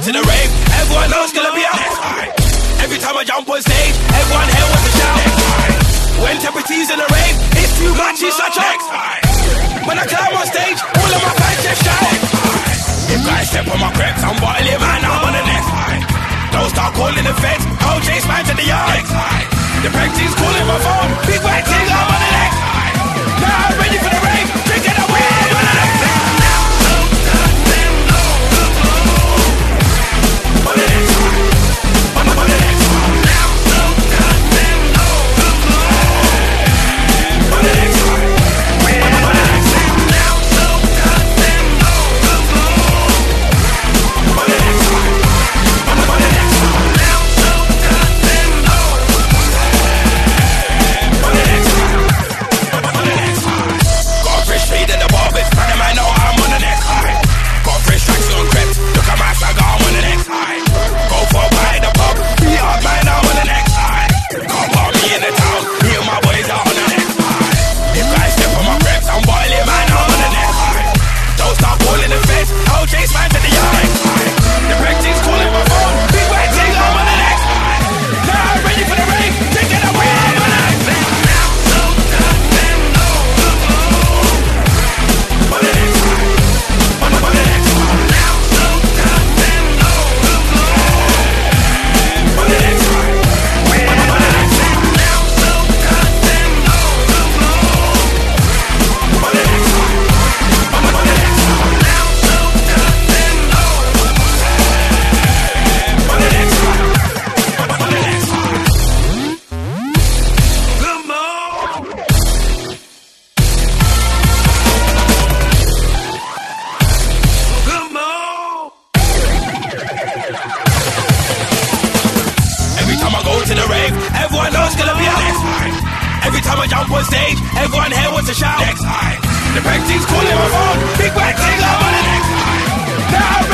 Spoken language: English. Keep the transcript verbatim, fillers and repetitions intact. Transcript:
to the rave, everyone knows it's gonna be up. Every time I jump on stage, everyone here wants to shout. When temperature's in the rave, it's too much, it's such a. When I climb on stage, all of my fans just shout. If guys step on my crepes, I'm bottling, man, I'm on the next. Don't start calling the feds, O J's man to the yard. The prank team's calling my phone, big white thing, I'm on the next. Now I'm ready for the rave, drinking away, I'm on the next. On the next, on the, on the next. On the next, on the next. Every time I jump on stage, everyone here wants to shout. Next time. The prank team's calling my phone. Big white thing, I'm on the next time. Now